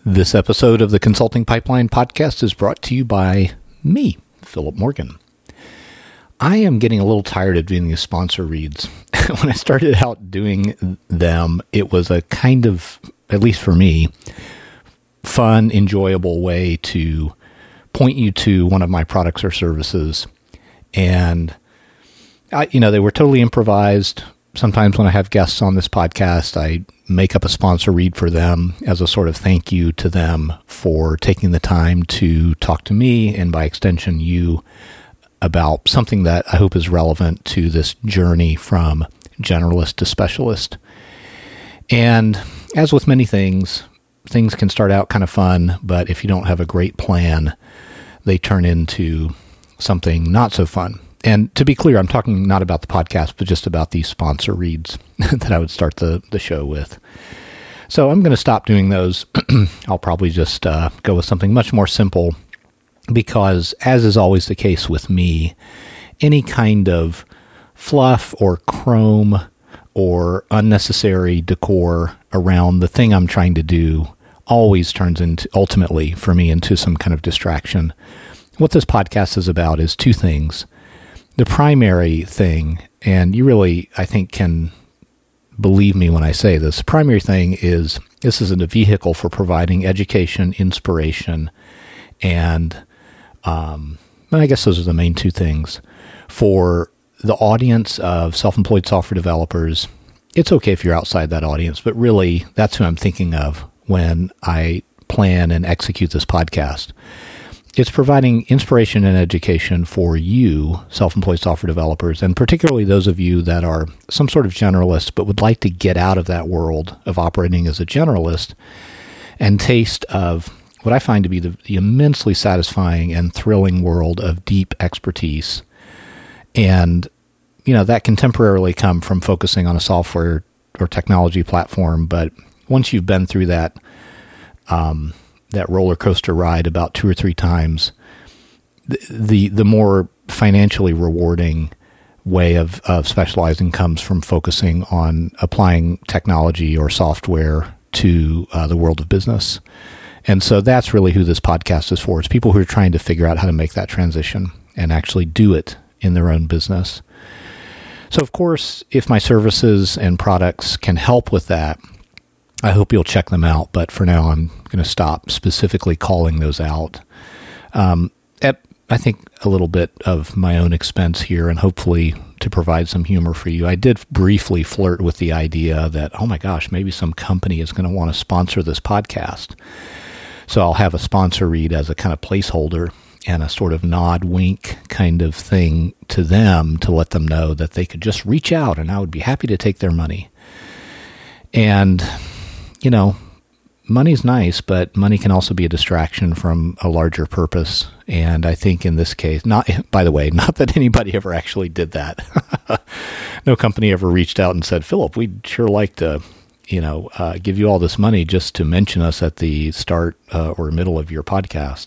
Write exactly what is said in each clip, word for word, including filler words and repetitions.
This episode of the Consulting Pipeline podcast is brought to you by me, Philip Morgan. I am getting a little tired of doing these sponsor reads. When I started out doing them, it was a kind of, at least for me, fun, enjoyable way to point you to one of my products or services. And, I, you know, they were totally improvised. Sometimes when I have guests on this podcast, I make up a sponsor read for them as a sort of thank you to them for taking the time to talk to me and by extension you about something that I hope is relevant to this journey from generalist to specialist. And as with many things, things can start out kind of fun, but if you don't have a great plan, they turn into something not so fun. And to be clear, I'm talking not about the podcast, but just about these sponsor reads that I would start the, the show with. So I'm going to stop doing those. I'll probably just uh, go with something much more simple because, as is always the case with me, any kind of fluff or chrome or unnecessary decor around the thing I'm trying to do always turns into, ultimately, for me, into some kind of distraction. What this podcast is about is two things. The primary thing, and you really, I think, can believe me when I say this, the primary thing is this is a vehicle for providing education, inspiration, and um, I guess those are the main two things. For the audience of self-employed software developers, it's okay if you're outside that audience, but really that's who I'm thinking of when I plan and execute this podcast. It's providing inspiration and education for you, self-employed software developers, and particularly those of you that are some sort of generalists but would like to get out of that world of operating as a generalist and taste of what I find to be the, the immensely satisfying and thrilling world of deep expertise. And, you know, that can temporarily come from focusing on a software or technology platform, but once you've been through that, um, that roller coaster ride about two or three times, the the, the more financially rewarding way of, of specializing comes from focusing on applying technology or software to uh, the world of business. And so that's really who this podcast is for. It's people who are trying to figure out how to make that transition and actually do it in their own business. So, of course, if my services and products can help with that, I hope you'll check them out, but for now I'm going to stop specifically calling those out. Um, at, I think, a little bit of my own expense here and hopefully to provide some humor for you. I did briefly flirt with the idea that, oh my gosh, maybe some company is going to want to sponsor this podcast. So I'll have a sponsor read as a kind of placeholder and a sort of nod wink kind of thing to them to let them know that they could just reach out and I would be happy to take their money. And you know, money's nice, but money can also be a distraction from a larger purpose. And I think in this case, not, by the way, not that anybody ever actually did that. No company ever reached out and said, Philip, we'd sure like to, you know, uh, give you all this money just to mention us at the start uh, or middle of your podcast.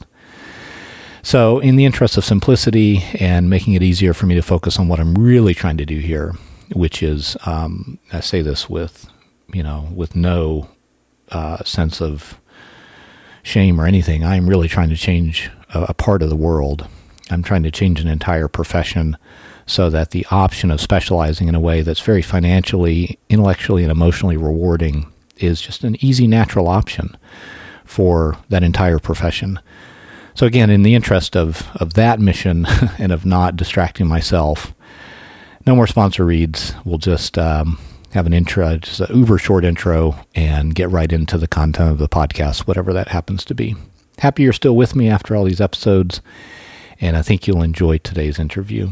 So in the interest of simplicity and making it easier for me to focus on what I'm really trying to do here, which is, um, I say this with, you know, with no Uh, sense of shame or anything. I'm really trying to change a, a part of the world. I'm trying to change an entire profession so that the option of specializing in a way that's very financially, intellectually, and emotionally rewarding is just an easy, natural option for that entire profession. So again, in the interest of, of that mission and of not distracting myself, no more sponsor reads. We'll just um, have an intro, just an uber short intro, and get right into the content of the podcast, whatever that happens to be. Happy you're still with me after all these episodes, and I think you'll enjoy today's interview.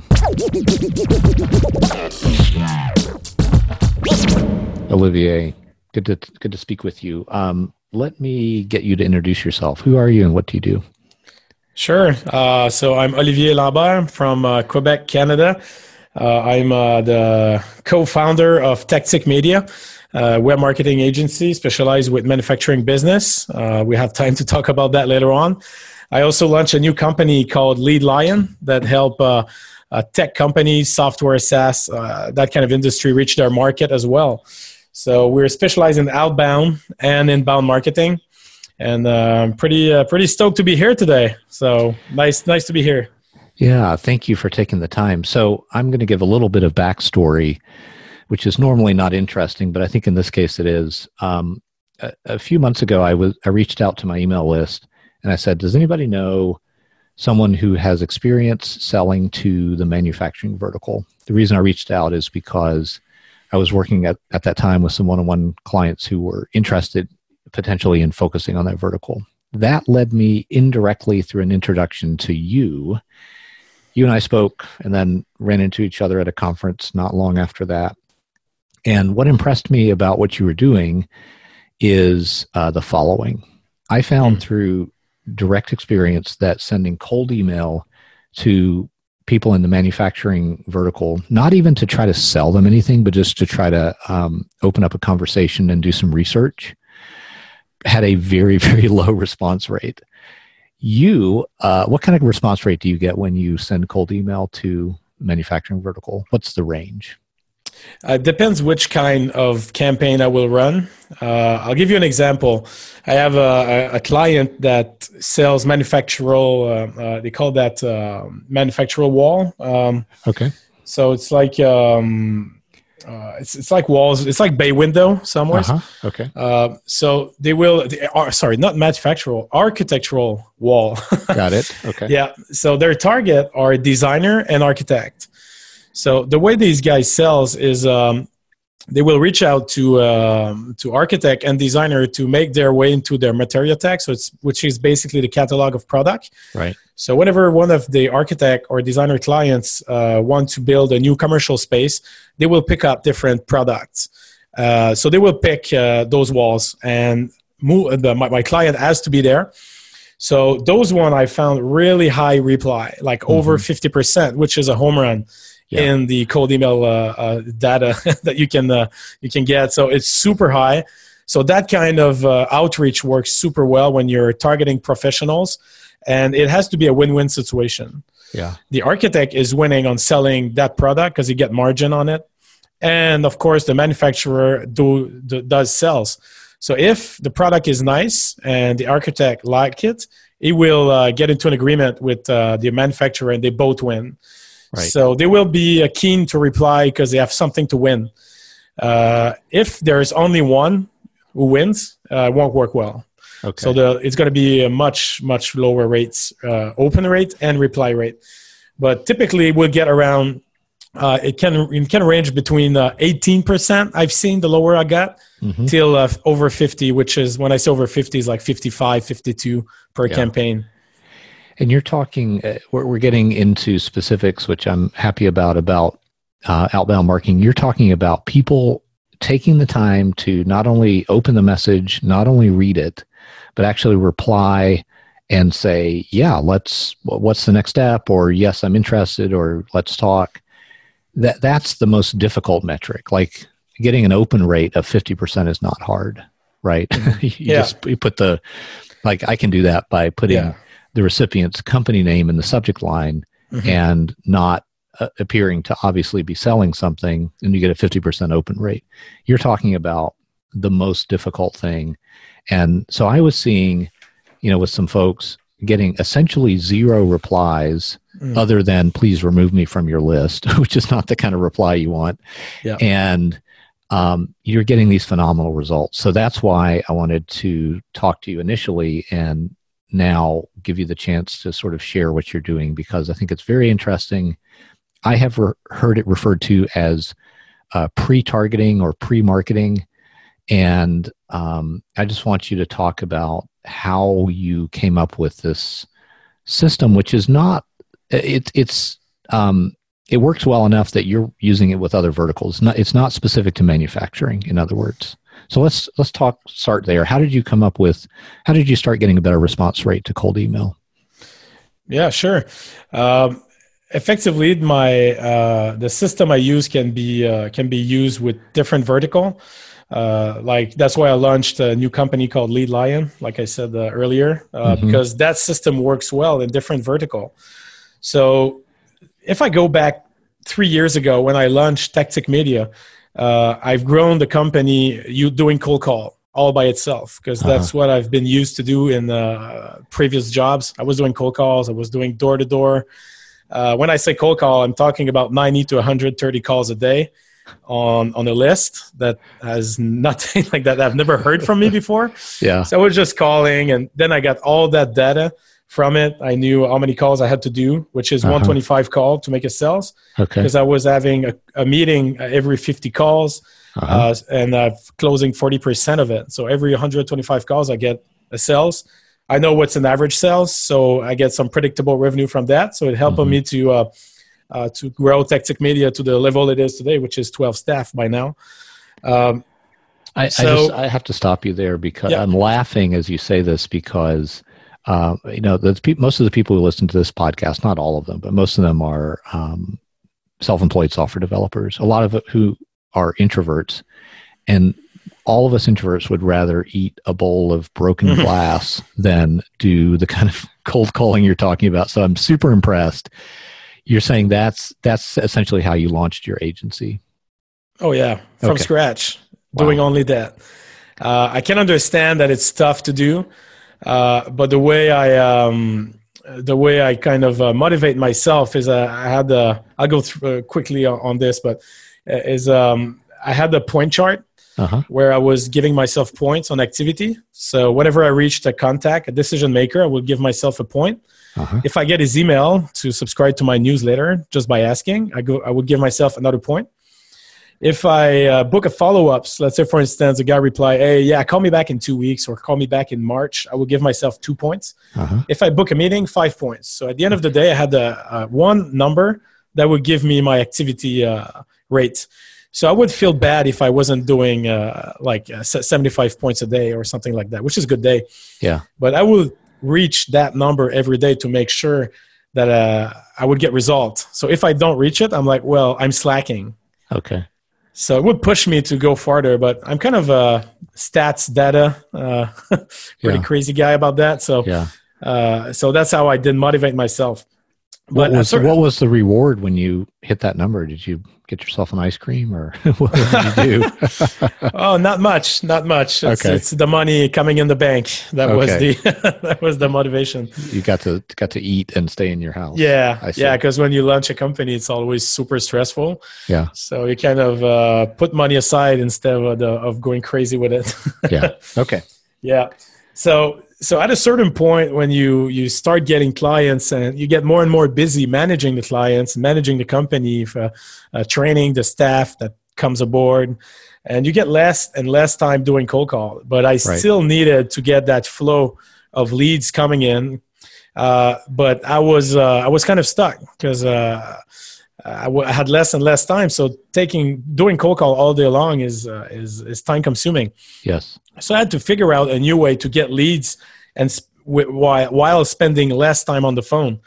Olivier, good to good to speak with you. Um, let me get you to introduce yourself. Who are you and what do you do? Sure. Uh, so I'm Olivier Lambert from uh, Quebec, Canada. Uh, I'm uh, the co-founder of Tactic Media, a web marketing agency specialized with manufacturing business. Uh, we have time to talk about that later on. I also launched a new company called Lead Lion that help uh, uh, tech companies, software, SaaS, uh, that kind of industry reach their market as well. So we're specialized in outbound and inbound marketing. and uh, I'm pretty uh, pretty stoked to be here today. So nice, nice to be here. Yeah, thank you for taking the time. So I'm going to give a little bit of backstory, which is normally not interesting, but I think in this case it is. Um, a, a few months ago, I was I reached out to my email list and I said, "Does anybody know someone who has experience selling to the manufacturing vertical?" The reason I reached out is because I was working at, at that time with some one-on-one clients who were interested potentially in focusing on that vertical. That led me indirectly through an introduction to you. You and I spoke and then ran into each other at a conference not long after that. And what impressed me about what you were doing is uh, the following. I found mm. through direct experience that sending cold email to people in the manufacturing vertical, not even to try to sell them anything, but just to try to um, open up a conversation and do some research, had a very, very low response rate. You, uh, what kind of response rate do you get when you send cold email to manufacturing vertical? What's the range? Uh, it depends which kind of campaign I will run. Uh, I'll give you an example. I have a, a client that sells manufactural, uh, uh, they call that uh, manufactural wall. Um, okay. So it's like um, uh, it's it's like walls. It's like bay window somewhere. Uh-huh. Okay. Uh, so they will. They are, sorry, not manufactural, architectural wall. Got it. Okay. Yeah. So their target are designer and architect. So the way these guys sells is um, they will reach out to um, to architect and designer to make their way into their material tag, so it's which is basically the catalog of product. Right. So whenever one of the architect or designer clients uh, want to build a new commercial space, they will pick up different products. Uh, so they will pick uh, those walls and move. The, my, my client has to be there. So those one I found really high reply, like mm-hmm. over fifty percent, which is a home run. Yeah. In the cold email uh, uh, data that you can uh, you can get, so it's super high. So that kind of uh, outreach works super well when you're targeting professionals, and it has to be a win-win situation. Yeah, the architect is winning on selling that product because he get margin on it, and of course the manufacturer do, do does sales. So if the product is nice and the architect like it, he will uh, get into an agreement with uh, the manufacturer, and they both win. Right. So they will be uh, keen to reply because they have something to win. Uh, if there's only one who wins, uh, it won't work well. Okay. So the, it's going to be a much, much lower rates, uh, open rate and reply rate. But typically we'll get around, uh, it can it can range between uh, eighteen percent, I've seen the lower I got, mm-hmm. till uh, over fifty, which is, when I say over fifty, is like fifty-five, fifty-two per yeah. campaign. And you're talking, uh, we're, we're getting into specifics, which I'm happy about, about uh, outbound marketing. You're talking about people taking the time to not only open the message, not only read it, but actually reply and say, yeah, let's, what's the next step? Or yes, I'm interested, or let's talk. That That's the most difficult metric. Like getting an open rate of fifty percent is not hard, right? you yeah. just you put the, like I can do that by putting yeah. the recipient's company name in the subject line mm-hmm. and not uh, appearing to obviously be selling something, and you get a fifty percent open rate. You're talking about the most difficult thing. And so I was seeing, you know, with some folks getting essentially zero replies mm. other than please remove me from your list, which is not the kind of reply you want. Yeah. And um, you're getting these phenomenal results. So that's why I wanted to talk to you initially and now give you the chance to sort of share what you're doing, because I think it's very interesting. I have re- heard it referred to as uh, pre-targeting or pre-marketing. And um, I just want you to talk about how you came up with this system, which is not, it, it's, um, it works well enough that you're using it with other verticals. Not, it's not specific to manufacturing, in other words. So let's let's talk, start there. How did you come up with, how did you start getting a better response rate to cold email? Yeah, sure. Um, effectively, my uh, the system I use can be uh, can be used with different vertical. Uh, like that's why I launched a new company called Lead Lion, like I said uh, earlier, uh, mm-hmm. because that system works well in different vertical. So if I go back three years ago when I launched Tactic Media, uh, I've grown the company you doing cold call. all by itself, because Uh-huh. that's what I've been used to do in uh, previous jobs. I was doing cold calls. I was doing door to door. Uh, when I say cold call, I'm talking about ninety to one hundred thirty calls a day on on a list that has nothing like that. I've never heard from me before. Yeah. So I was just calling, and then I got all that data from it. I knew how many calls I had to do, which is Uh-huh. one twenty-five call to make a sales, Okay. because I was having a, a meeting every fifty calls, Uh-huh. uh, and I'm closing forty percent of it. So every one hundred twenty-five calls, I get a sales. I know what's an average sales, so I get some predictable revenue from that. So it helped Mhm. me to uh, uh, to grow Tactic Media to the level it is today, which is twelve staff by now. Um, I, so- I just I have to stop you there because Yeah. I'm laughing as you say this because uh, you know the pe- most of the people who listen to this podcast, not all of them, but most of them are um, self-employed software developers. A lot of it who are introverts, and all of us introverts would rather eat a bowl of broken Mhm. glass than do the kind of cold calling you're talking about. So I'm super impressed. You're saying that's that's essentially how you launched your agency. Oh yeah, from Okay. scratch, Wow. doing only that. Uh, I can understand that it's tough to do, uh, but the way I um, the way I kind of uh, motivate myself is uh, I had the I'll go through uh, quickly on, on this, but uh, is um, I had the point chart Uh-huh. where I was giving myself points on activity. So whenever I reached a contact, a decision maker, I would give myself a point. Uh-huh. If I get his email to subscribe to my newsletter just by asking, I go I would give myself another point. If I uh, book a follow-ups, let's say, for instance, a guy reply, hey, yeah, call me back in two weeks or call me back in March, I will give myself two points. Uh-huh. If I book a meeting, five points. So at the end of the day, I had a, uh, one number that would give me my activity uh, rate. So I would feel bad if I wasn't doing uh, like uh, seventy-five points a day or something like that, which is a good day. Yeah. But I will reach that number every day to make sure that uh, I would get results. So if I don't reach it, I'm like, well, I'm slacking. Okay. So it would push me to go farther, but I'm kind of a stats data, uh, pretty Yeah. crazy guy about that. So, Yeah. uh, so that's how I did motivate myself. What But was uh, what was the reward when you hit that number? Did you get yourself an ice cream or what did you do? oh, not much, not much. It's, Okay. it's the money coming in the bank. That was Okay. the that was the motivation. You got to got to eat and stay in your house. Yeah, I see. yeah. Because when you launch a company, it's always super stressful. Yeah. So you kind of uh, put money aside instead of the, of going crazy with it. Yeah. Okay. Yeah. So so at a certain point when you you start getting clients and you get more and more busy managing the clients, managing the company, uh, uh, training the staff that comes aboard, and you get less and less time doing cold call. But I still needed to get that flow of leads coming in. Uh, but I was uh, I was kind of stuck because uh, I, w- I had less and less time. So taking doing cold call all day long is uh, is is time consuming. Yes. So I had to figure out a new way to get leads and sp- w- while while spending less time on the phone.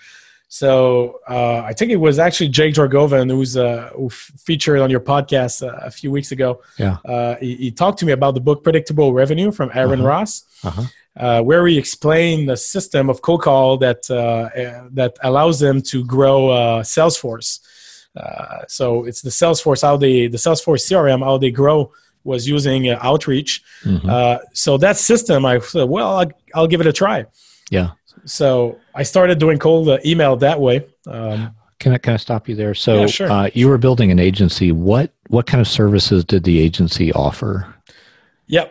So uh, I think it was actually Jake Jorgovan who's uh, who f- featured on your podcast uh, a few weeks ago. Yeah. Uh, he, he talked to me about the book Predictable Revenue from Aaron Uh-huh. Ross, Uh-huh. uh, where he explained the system of cold call that uh, uh, that allows them to grow uh, Salesforce. Uh, so it's the Salesforce how they the Salesforce C R M how they grow was using uh, outreach. Mhm. Uh, so that system, I said, well, I'll, I'll give it a try. Yeah. So I started doing cold uh, email that way. Um, Can I can I stop you there? So Yeah, sure. uh, you were building an agency. What what kind of services did the agency offer? yep.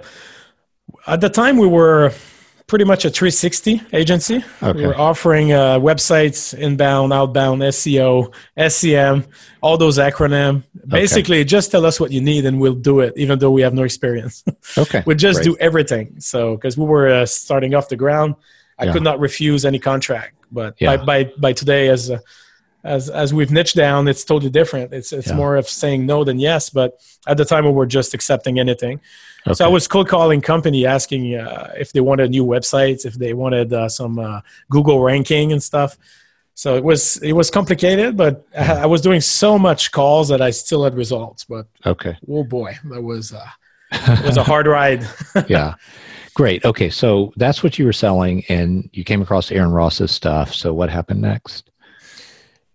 At the time, we were pretty much a three sixty agency. Okay. We were offering uh, websites, inbound, outbound, S E O, S E M, all those acronyms. Basically, just tell us what you need and we'll do it, even though we have no experience. Okay. we just Great. do everything. So, because we were uh, starting off the ground, I Yeah. could not refuse any contract. But Yeah. by, by by today, as uh, as as we've niched down, it's totally different. It's it's Yeah. more of saying no than yes. But at the time, we were just accepting anything. Okay. So I was cold calling company, asking uh, if they wanted new websites, if they wanted uh, some uh, Google ranking and stuff. So it was it was complicated, but I, ha- I was doing so much calls that I still had results. But Okay. oh boy, that was uh, it was a hard ride. Yeah. Great. Okay. So that's what you were selling, and you came across Aaron Ross's stuff. So what happened next?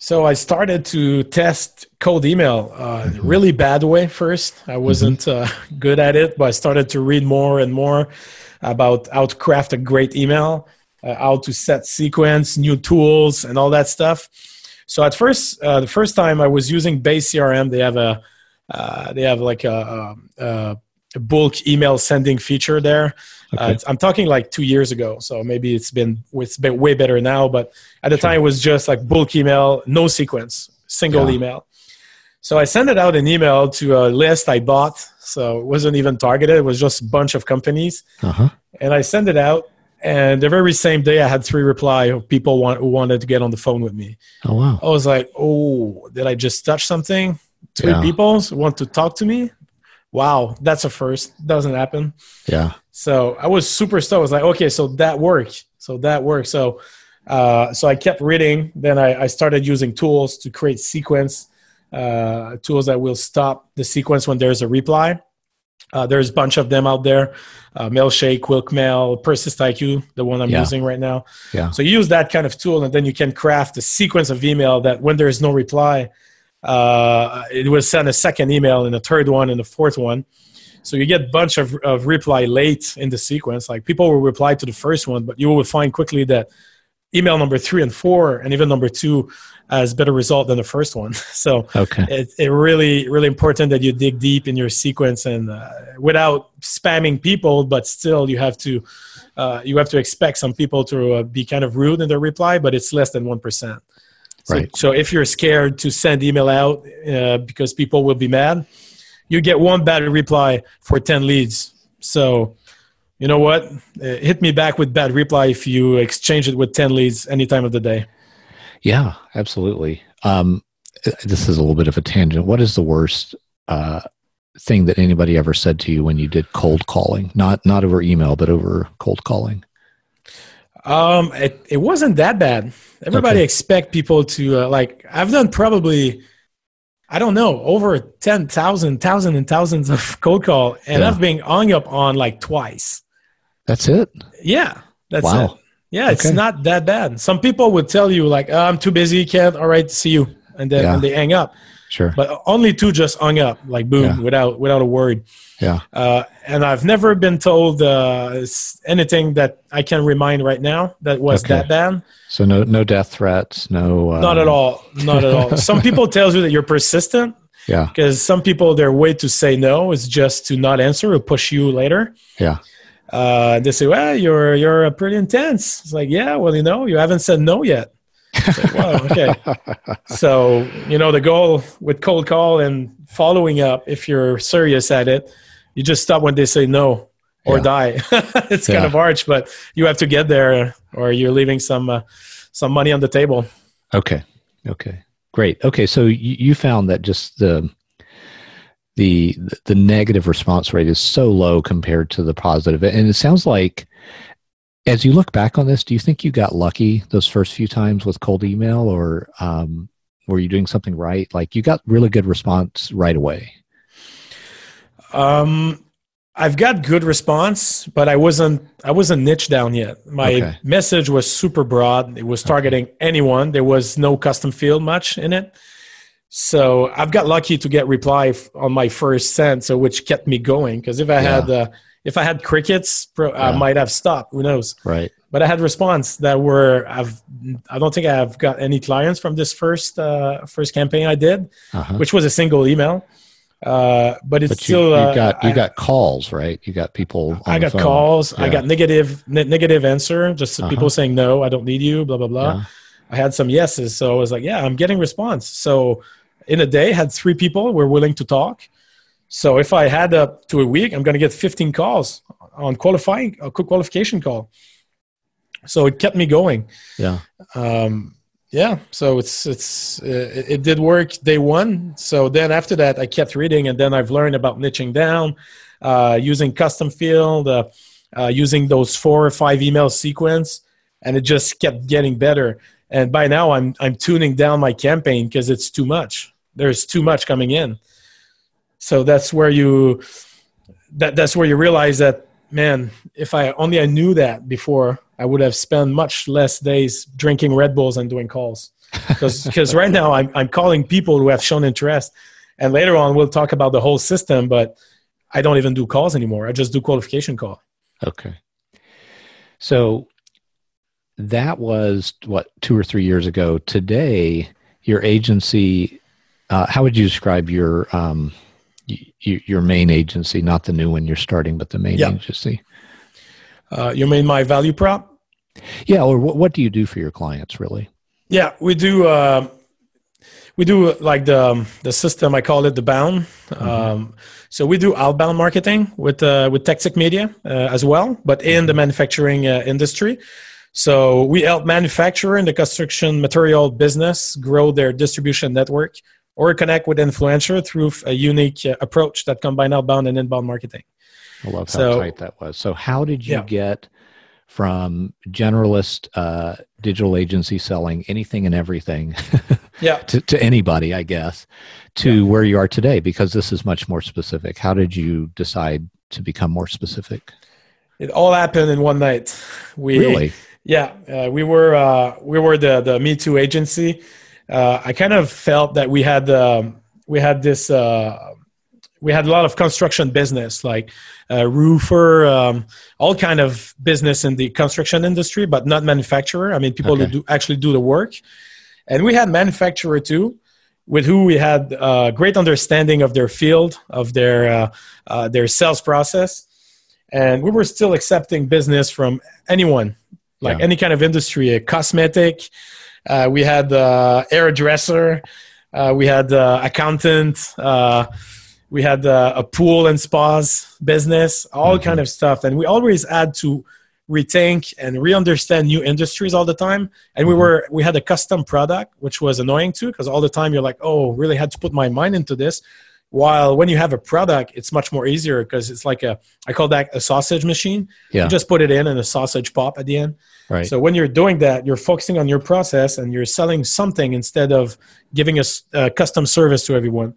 So I started to test cold email, uh, mm-hmm. really bad way first. I wasn't mm-hmm. uh, good at it, but I started to read more and more about how to craft a great email, uh, how to set sequence, new tools, and all that stuff. So at first, uh, the first time I was using Base C R M, they have a uh, they have like a, a, a bulk email sending feature there. Okay. Uh, I'm talking like two years ago, so maybe it's been it's been way better now. But at the sure. time, it was just like bulk email, no sequence, single yeah. email. So I sent it out an email to a list I bought. So it wasn't even targeted; it was just a bunch of companies. Uh-huh. And I sent it out, and the very same day, I had three reply of people want, who wanted to get on the phone with me. Oh wow! I was like, "Oh, did I just touch something? Three yeah. people want to talk to me? Wow, that's a first. Doesn't happen." Yeah. So I was super stoked. I was like, okay, so that worked. So that worked. So, uh, so I kept reading. Then I, I started using tools to create sequence, uh, tools that will stop the sequence when there's a reply. Uh, there's a bunch of them out there. Uh, Mailshake, QuickMail, PersistIQ, the one I'm yeah. using right now. Yeah. So you use that kind of tool, and then you can craft a sequence of email that when there's no reply, uh, it will send a second email and a third one and a fourth one. So you get a bunch of, of reply late in the sequence. Like people will reply to the first one, but you will find quickly that email number three and four and even number two has better result than the first one. So okay. it's it really, really important that you dig deep in your sequence and uh, without spamming people, but still you have to uh, you have to expect some people to uh, be kind of rude in their reply, but it's less than one percent. So, right. so if you're scared to send email out uh, because people will be mad, you get one bad reply for ten leads. So, you know what? Uh, hit me back with bad reply if you exchange it with ten leads any time of the day. Yeah, absolutely. Um, this is a little bit of a tangent. What is the worst uh, thing that anybody ever said to you when you did cold calling? Not not over email, but over cold calling. Um, it, it wasn't that bad. Everybody okay. expect people to uh, like. I've done probably. I don't know, over ten thousand, thousands and thousands of cold call, and yeah. I've been hung up on like twice. That's it? Yeah, that's wow. it. Yeah, it's okay. not that bad. Some people would tell you like, oh, I'm too busy, can't, all right, see you. And then yeah. and they hang up. Sure. But only two just hung up, like boom, yeah. without without a word. Yeah. Uh, and I've never been told uh, anything that I can remind right now that was okay. that bad. So no no death threats, no... Uh... Not at all. Not at all. Some people tell you that you're persistent. Yeah. Because some people, their way to say no is just to not answer or push you later. Yeah. Uh, they say, well, you're you're pretty intense. It's like, yeah, well, you know, you haven't said no yet. Like, wow, okay. So, you know, the goal with cold call and following up, if you're serious at it, you just stop when they say no or yeah. die. It's yeah. kind of harsh, but you have to get there or you're leaving some uh, some money on the table. Okay. Okay. Great. Okay. So you, you found that just the the the negative response rate is so low compared to the positive. And it sounds like, as you look back on this, do you think you got lucky those first few times with cold email, or um, were you doing something right? Like you got really good response right away. Um, I've got good response, but I wasn't I wasn't niche down yet. My okay. message was super broad. It was targeting okay. anyone. There was no custom field much in it. So I've got lucky to get reply on my first send, so which kept me going. Because if I yeah. had uh, if I had crickets, yeah. I might have stopped. Who knows? Right. But I had response that were I've I don't think I've got any clients from this first uh, first campaign I did, uh-huh. which was a single email. Uh, but it's but you, still you uh, got you I, got calls, right? You got people. On I got the phone. calls. Yeah. I got negative ne- negative answer. Just uh-huh. people saying no, I don't need you. Blah blah blah. Yeah. I had some yeses, so I was like, yeah, I'm getting response. So in a day, had three people were willing to talk. So if I had up to a week, I'm going to get fifteen calls on qualifying a qualification call. So it kept me going. Yeah. Um, Yeah, so it's it's uh, it did work day one. So then after that, I kept reading, and then I've learned about niching down, uh, using custom field, uh, uh, using those four or five email sequence, and it just kept getting better. And by now, I'm I'm tuning down my campaign because it's too much. There's too much coming in. So that's where you that that's where you realize that, man, if I only I knew that before, I would have spent much less days drinking Red Bulls and doing calls. Because right now I'm, I'm calling people who have shown interest. And later on, we'll talk about the whole system, but I don't even do calls anymore. I just do qualification call. Okay. So that was, what, two or three years ago. Today, your agency, uh, how would you describe your um, y- your main agency, not the new one you're starting, but the main yeah. agency? Uh, you mean my value prop? Yeah, or what, what do you do for your clients, really? Yeah, we do uh, we do like the the system, I call it the bound. Mm-hmm. Um, so we do outbound marketing with uh, with Tectic Media uh, as well, but in mm-hmm. the manufacturing uh, industry. So we help manufacturer in the construction material business grow their distribution network or connect with influencer through a unique uh, approach that combine outbound and inbound marketing. I love how so, tight that was. So how did you yeah. get from generalist uh, digital agency selling anything and everything yeah. to, to anybody, I guess, to yeah. where you are today? Because this is much more specific. How did you decide to become more specific? It all happened in one night. We, really? Yeah, uh, we were uh, we were the the Me Too agency. Uh, I kind of felt that we had um, we had this uh, we had a lot of construction business, like uh, roofer, um, all kind of business in the construction industry, but not manufacturer. I mean, people okay. who do actually do the work. And we had manufacturer too, with who we had uh, great understanding of their field, of their uh, uh, their sales process, and we were still accepting business from anyone. Like yeah. any kind of industry, a cosmetic, uh, we had uh, hairdresser, uh, we had uh, accountant, uh, we had uh, a pool and spas business, all mm-hmm. kind of stuff. And we always had to rethink and re-understand new industries all the time. And we were we had a custom product, which was annoying too, because all the time you're like, oh, really had to put my mind into this. While when you have a product, it's much more easier because it's like a, I call that a sausage machine. Yeah. You just put it in and a sausage pop at the end. Right. So when you're doing that, you're focusing on your process and you're selling something instead of giving a, a custom service to everyone.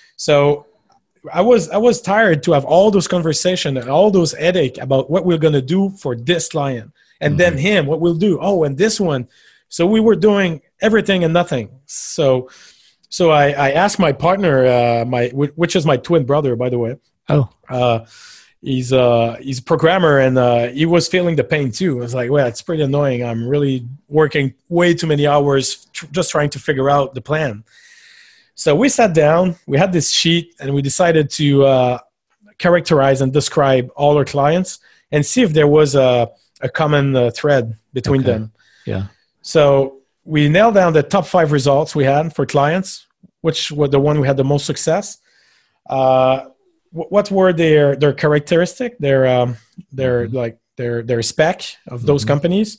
So I was I was tired to have all those conversations and all those headache about what we're going to do for this client. And mm-hmm. then him, what we'll do. Oh, and this one. So we were doing everything and nothing. So... So I, I asked my partner, uh, my which is my twin brother, by the way. Oh, uh, he's uh, he's a programmer, and uh, he was feeling the pain too. I was like, well, it's pretty annoying. I'm really working way too many hours tr- just trying to figure out the plan. So we sat down, we had this sheet, and we decided to uh, characterize and describe all our clients and see if there was a, a common uh, thread between okay. them. Yeah. So we nailed down the top five results we had for clients, which were the one we had the most success. Uh, what were their their characteristic, their um, their mm-hmm. like their their spec of those mm-hmm. companies?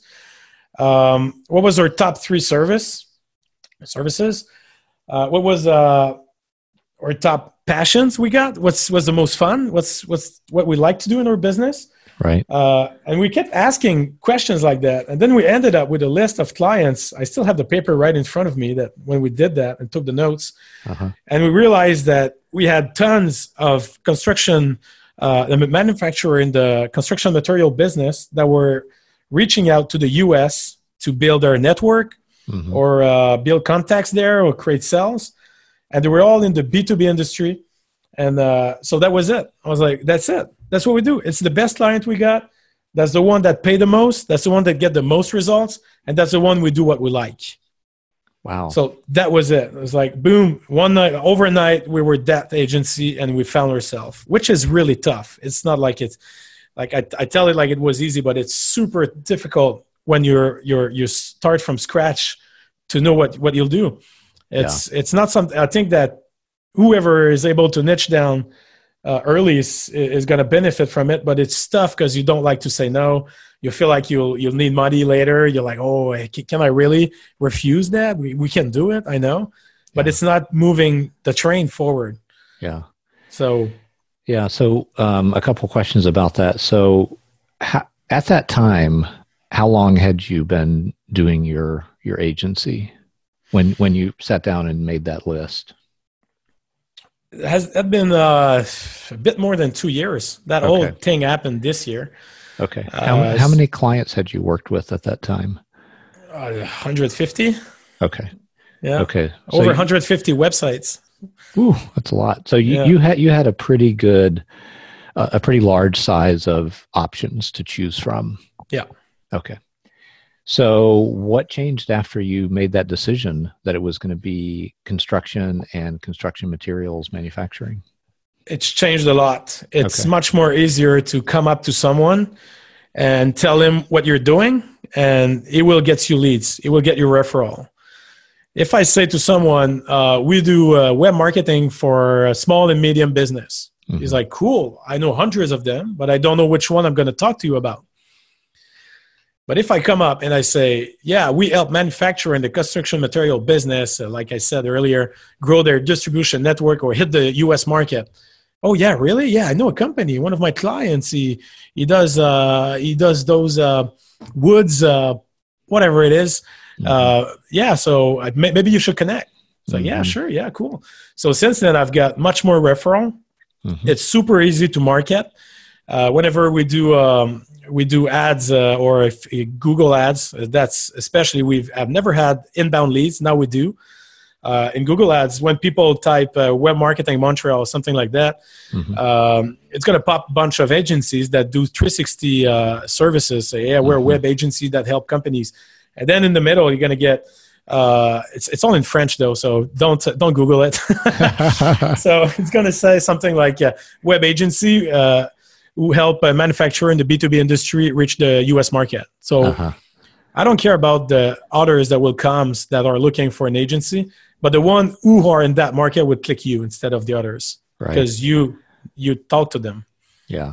Um, what was our top three service services? Uh, what was uh, our top passions we got? What's was the most fun? What's what's what we like to do in our business? Right. Uh, and we kept asking questions like that. And then we ended up with a list of clients. I still have the paper right in front of me that when we did that and took the notes. Uh-huh. And we realized that we had tons of construction, uh, the manufacturer in the construction material business that were reaching out to the U S to build their network mm-hmm. or uh, build contacts there or create sales. And they were all in the B two B industry. And uh, so that was it. I was like, that's it. That's what we do. It's the best client we got. That's the one that pay the most. That's the one that get the most results. And that's the one we do what we like. Wow. So that was it. It was like, boom, one night, overnight, we were that agency and we found ourselves, which is really tough. It's not like it's, like I, I tell it like it was easy, but it's super difficult when you're, you're, you start from scratch to know what, what you'll do. It's, yeah. it's not something, I think that whoever is able to niche down Uh, early is, is going to benefit from it, but it's tough because you don't like to say no. You feel like you'll you'll need money later. You're like, oh, can I really refuse that? We we can do it, I know, but yeah. it's not moving the train forward. Yeah. So. Yeah. So um, a couple questions about that. So ha- at that time, how long had you been doing your your agency when when you sat down and made that list? It has that been uh, a bit more than two years? That okay. whole thing happened this year. Okay. How, uh, how many clients had you worked with at that time? Uh, one hundred fifty. Okay. Yeah. Okay. So Over you- one hundred fifty websites. Ooh, that's a lot. So you, Yeah. you had you had a pretty good, uh, a pretty large size of options to choose from. Yeah. Okay. So what changed after you made that decision that it was going to be construction and construction materials manufacturing? It's changed a lot. It's Okay. much more easier to come up to someone and tell him what you're doing, and it will get you leads. It will get you referral. If I say to someone, uh, we do uh, web marketing for a small and medium business, Mhm. he's like, cool, I know hundreds of them, but I don't know which one I'm going to talk to you about. But if I come up and I say, yeah, we help manufacturer in the construction material business, uh, like I said earlier, grow their distribution network or hit the U S market. Oh yeah, really? Yeah, I know a company. One of my clients, he he does uh, he does those uh, woods, uh, whatever it is. Mhm. Uh, yeah, so I, may, maybe you should connect. So yeah, Mhm. sure, yeah, cool. So since then, I've got much more referral. Mhm. It's super easy to market. Uh, whenever we do um, we do ads uh, or if uh, Google ads, uh, that's especially we've I've never had inbound leads. Now we do. Uh, in Google ads, when people type uh, web marketing Montreal or something like that, Mhm. um, it's going to pop a bunch of agencies that do three sixty uh, services. Say, yeah, we're a Mhm. web agency that help companies. And then in the middle, you're going to get, uh, it's, it's all in French though, so don't, don't Google it. So it's going to say something like uh, web agency uh, who help a manufacturer in the B two B industry reach the U S market. So Uh-huh. I don't care about the others that will come that are looking for an agency, but the one who are in that market would click you instead of the others Right. because you you talk to them. Yeah.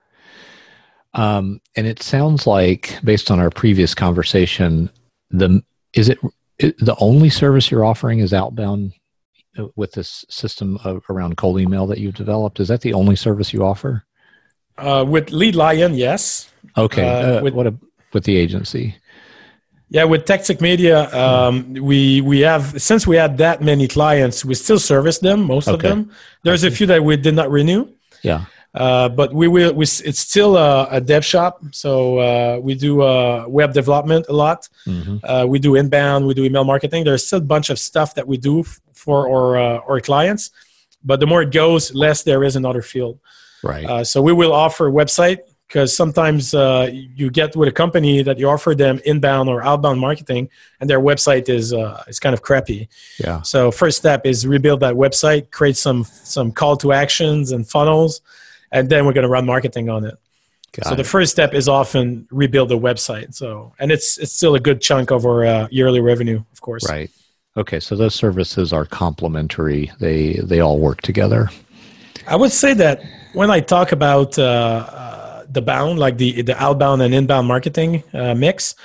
Um, and it sounds like, based on our previous conversation, the is it, it the only service you're offering is outbound uh, with this system of, around cold email that you've developed? Is that the only service you offer? Uh, with Lead Lion, yes. Okay. Uh, Uh, with- what a, with the agency? Yeah, with Tactic Media, um, we we have since we had that many clients, we still service them, most of Okay. them. There's a few that we did not renew, Yeah. uh, but we will. We, it's still a, a dev shop, so uh, we do uh, web development a lot. Hmm. Uh, we do inbound, we do email marketing. There's still a bunch of stuff that we do f- for our uh, our clients, but the more it goes, less there is another field. Right. Uh, so we will offer website because sometimes uh, you get with a company that you offer them inbound or outbound marketing, and their website is uh, is kind of crappy. Yeah. So first step is rebuild that website, create some some call to actions and funnels, and then we're going to run marketing on it. Got so it. the first step is often rebuild the website. So and it's it's still a good chunk of our uh, yearly revenue, of course. Right. Okay. So those services are complementary. They they all work together. I would say that when I talk about uh, uh, the bound, like the the outbound and inbound marketing uh, mix,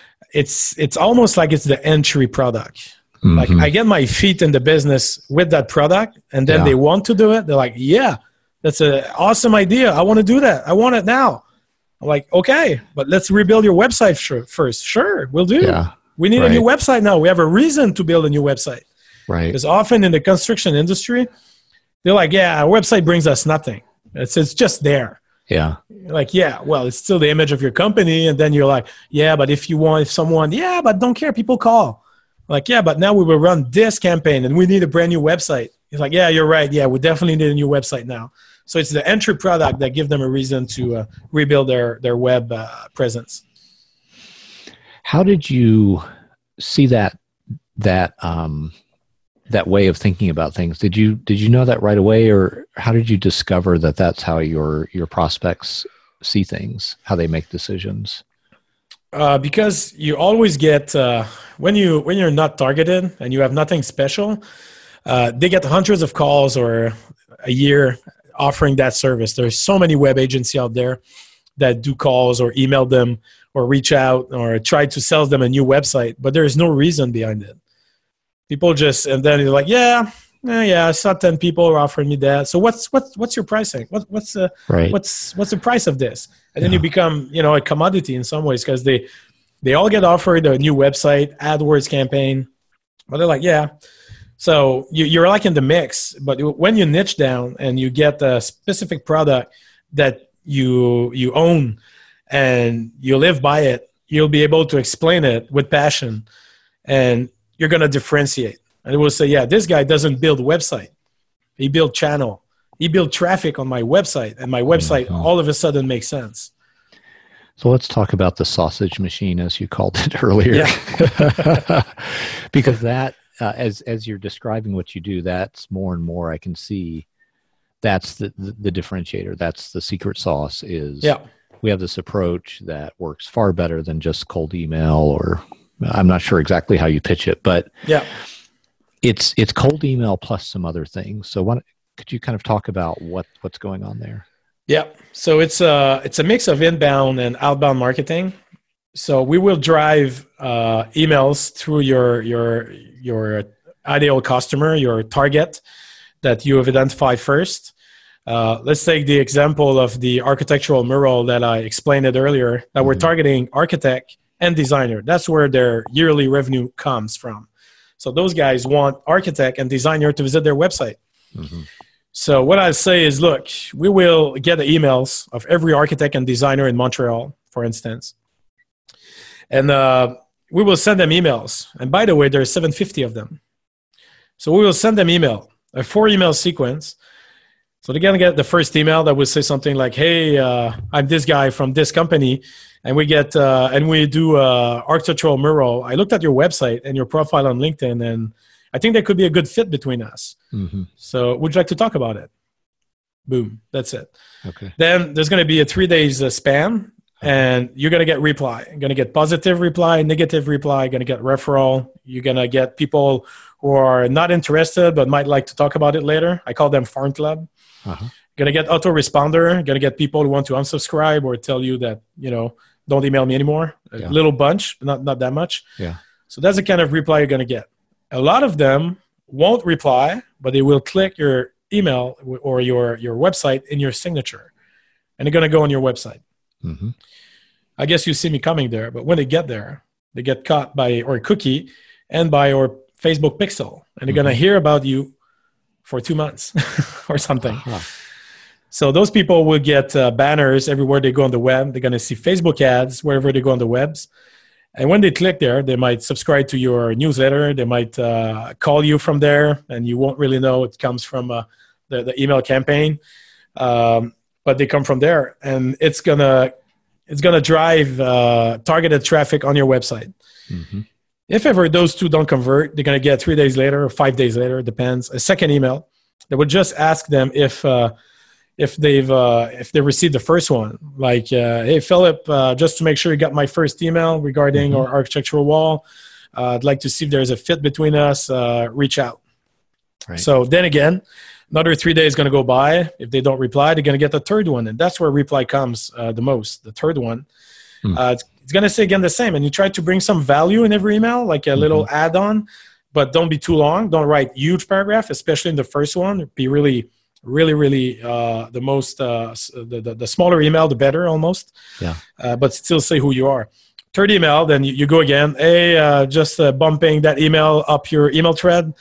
it's it's almost like it's the entry product. Mhm. Like I get my feet in the business with that product, and then Yeah. they want to do it. They're like, "Yeah, that's an awesome idea. I want to do that. I want it now." I'm like, "Okay, but let's rebuild your website sh- first." Sure, we'll do. Yeah. We need a new Right. website now. We have a reason to build a new website. Right. Because often in the construction industry, they're like, yeah, our website brings us nothing. It's, it's just there. Yeah. You're like, yeah, well, it's still the image of your company. And then you're like, yeah, but if you want, if someone, yeah, but don't care, people call. Like, yeah, but now we will run this campaign and we need a brand new website. It's like, yeah, you're right. Yeah, we definitely need a new website now. So it's the entry product that give them a reason to uh, rebuild their, their web uh, presence. How did you see that that um, that way of thinking about things? Did you did you know that right away, or how did you discover that that's how your your prospects see things, how they make decisions? Uh, because you always get uh, when you when you're not targeted and you have nothing special, uh, they get hundreds of calls or a year offering that service. There's so many web agencies out there that do calls or email them or reach out or try to sell them a new website, but there is no reason behind it. People just, and then you're like, yeah, eh, yeah, I saw ten people are offering me that. So what's what's what's your pricing? What, what's the Right. what's what's the price of this? And then Yeah. you become, you know, a commodity in some ways because they they all get offered a new website, AdWords campaign, but they're like, yeah. So you, you're like in the mix, but when you niche down and you get a specific product that you you own and you live by it, you'll be able to explain it with passion. And you're going to differentiate. And it will say, yeah, this guy doesn't build website. He built channel. He built traffic on my website, and my website mm-hmm. all of a sudden makes sense. So let's talk about the sausage machine, as you called it earlier, yeah. because that, uh, as as you're describing what you do, that's more and more I can see. That's the, the the differentiator. That's the secret sauce. Is yeah. we have this approach that works far better than just cold email, or I'm not sure exactly how you pitch it, but yeah, it's it's cold email plus some other things. So what could you kind of talk about what what's going on there? Yeah. So it's a, it's a mix of inbound and outbound marketing. So we will drive uh, emails through your, your, your ideal customer, your target that you have identified first. Uh, let's take the example of the architectural mural that I explained it earlier, that mm-hmm. we're targeting architect and designer. That's where their yearly revenue comes from. So those guys want architect and designer to visit their website. Mm-hmm. So what I say is, look, we will get the emails of every architect and designer in Montreal, for instance. And uh, we will send them emails. And by the way, there are seven hundred fifty of them. So we will send them email, a four email sequence. So they're going to get the first email that will say something like, hey, uh, I'm this guy from this company. And we get, uh, and we do uh, architectural mural. I looked at your website and your profile on LinkedIn, and I think there could be a good fit between us. Mm-hmm. So would you like to talk about it? Boom. That's it. Okay. Then there's going to be a three days uh, span, and you're going to get reply. You're going to get positive reply, negative reply. You're going to get referral. You're going to get people who are not interested but might like to talk about it later. I call them farm club. Uh-huh. You're going to get autoresponder. You're going to get people who want to unsubscribe or tell you that, you know, don't email me anymore. A yeah. little bunch, but not, not that much. Yeah. So that's the kind of reply you're going to get. A lot of them won't reply, but they will click your email or your, your website in your signature, and they're going to go on your website. Mm-hmm. I guess you see me coming there, but when they get there, they get caught by our cookie and by our Facebook pixel, and they're mm-hmm. going to hear about you for two months or something. Uh-huh. So those people will get uh, banners everywhere they go on the web. They're going to see Facebook ads wherever they go on the webs. And when they click there, they might subscribe to your newsletter. They might uh, call you from there, and you won't really know it comes from uh, the, the email campaign. Um, but they come from there, and it's gonna it's gonna drive uh, targeted traffic on your website. Mm-hmm. If ever those two don't convert, they're gonna get three days later or five days later, depends, a second email that would just ask them if. Uh, If they've uh, if they received the first one, like, uh, hey, Philip, uh, just to make sure you got my first email regarding mm-hmm. our architectural wall, uh, I'd like to see if there's a fit between us. Uh, reach out. Right. So then again, another three days going to go by. If they don't reply, they're going to get the third one, and that's where reply comes uh, the most. The third one, mm. uh, it's, it's going to say again the same, and you try to bring some value in every email, like a mm-hmm. little add-on, but don't be too long. Don't write huge paragraph, especially in the first one. Be really really, really uh, the most, uh, the, the, the smaller email, the better almost. Yeah. Uh, but still say who you are. Third email, then you, you go again. Hey, uh, just uh, bumping that email up your email thread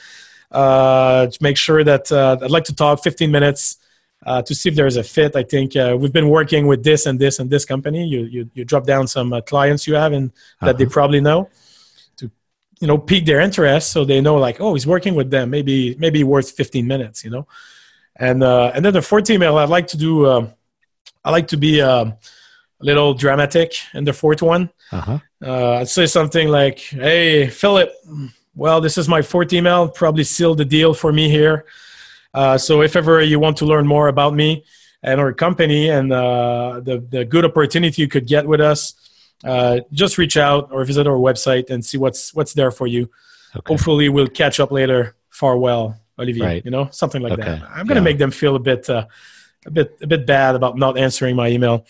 uh, to make sure that uh, I'd like to talk fifteen minutes uh, to see if there's a fit. I think uh, we've been working with this and this and this company. You you, you drop down some uh, clients you have and that uh-huh. they probably know to, you know, pique their interest so they know like, oh, he's working with them. Maybe maybe worth fifteen minutes, you know. And uh, and then the fourth email, I'd like to do. Uh, I like to be uh, a little dramatic in the fourth one. Uh-huh. Uh, I'd say something like, "Hey, Philip. Well, this is my fourth email. Probably sealed the deal for me here. Uh, so if ever you want to learn more about me and our company and uh, the the good opportunity you could get with us, uh, just reach out or visit our website and see what's what's there for you. Okay. Hopefully, we'll catch up later. Farewell." Olivier, right. You know, something like okay. that. I'm going to yeah. make them feel a bit, uh, a bit, a bit bad about not answering my email.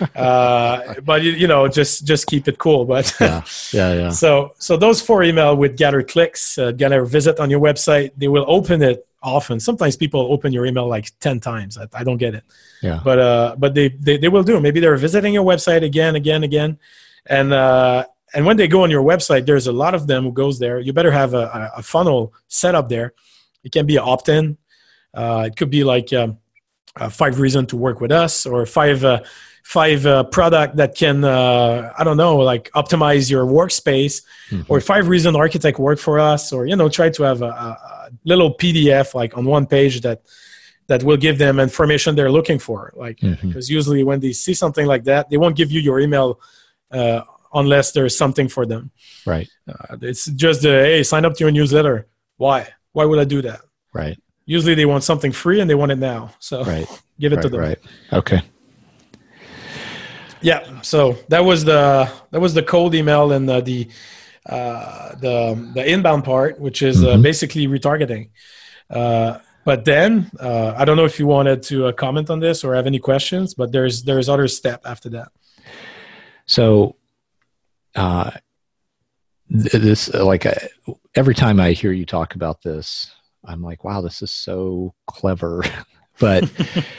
uh, but you, you know, just, just keep it cool. But yeah, yeah, yeah. So, so those four email would gather clicks, uh, gather visit on your website. They will open it often. Sometimes people open your email like ten times. I, I don't get it. Yeah. But, uh, but they, they, they will do. Maybe they're visiting your website again, again, again, and. Uh, And when they go on your website, there's a lot of them who goes there. You better have a, a funnel set up there. It can be an opt-in. Uh, it could be like um, uh, five reasons to work with us, or five uh, five uh, product that can, uh, I don't know, like optimize your workspace, mm-hmm. or five reason architect work for us, or, you know, try to have a, a little P D F like on one page that, that will give them information they're looking for. Like, mm-hmm. because usually when they see something like that, they won't give you your email uh, unless there's something for them. Right. Uh, it's just, uh, hey, sign up to your newsletter. Why? Why would I do that? Right. Usually they want something free and they want it now. So right. give it right, to them. Right. Okay. Yeah. So that was the that was the cold email and the the uh, the, the inbound part, which is mm-hmm. uh, basically retargeting. Uh, but then uh, I don't know if you wanted to uh, comment on this or have any questions, but there's there's other step after that. So, uh, th- this like uh, every time I hear you talk about this, I'm like, wow, this is so clever. But